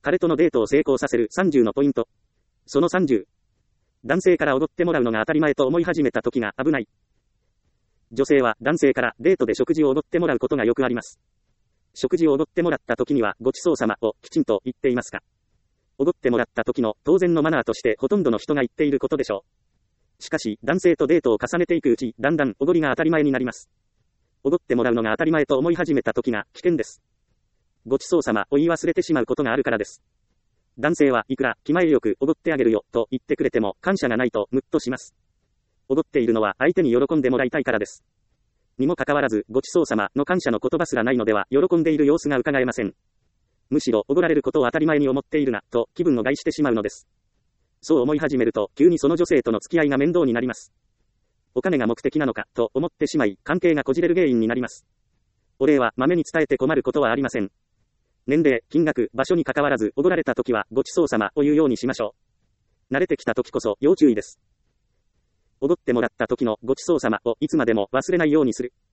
彼とのデートを成功させる30のポイント。その30。男性からおごってもらうのが当たり前と思い始めた時が危ない。女性は男性からデートで食事をおごってもらうことがよくあります。食事をおごってもらった時にはごちそうさまをきちんと言っていますか？おごってもらった時の当然のマナーとしてほとんどの人が言っていることでしょう。しかし男性とデートを重ねていくうち、だんだんおごりが当たり前になります。おごってもらうのが当たり前と思い始めた時が危険です。ごちそうさまを言い忘れてしまうことがあるからです。男性はいくら気前よくおごってあげるよと言ってくれても感謝がないとムッとします。おごっているのは相手に喜んでもらいたいからです。にもかかわらずごちそうさまの感謝の言葉すらないのでは喜んでいる様子が伺えません。むしろおごられることを当たり前に思っているなと気分を害してしまうのです。そう思い始めると急にその女性との付き合いが面倒になります。お金が目的なのかと思ってしまい関係がこじれる原因になります。お礼はまめに伝えて困ることはありません。年齢、金額、場所に関わらずおごられた時はごちそうさまを言うようにしましょう。慣れてきた時こそ要注意です。おごってもらった時のごちそうさまをいつまでも忘れないようにする。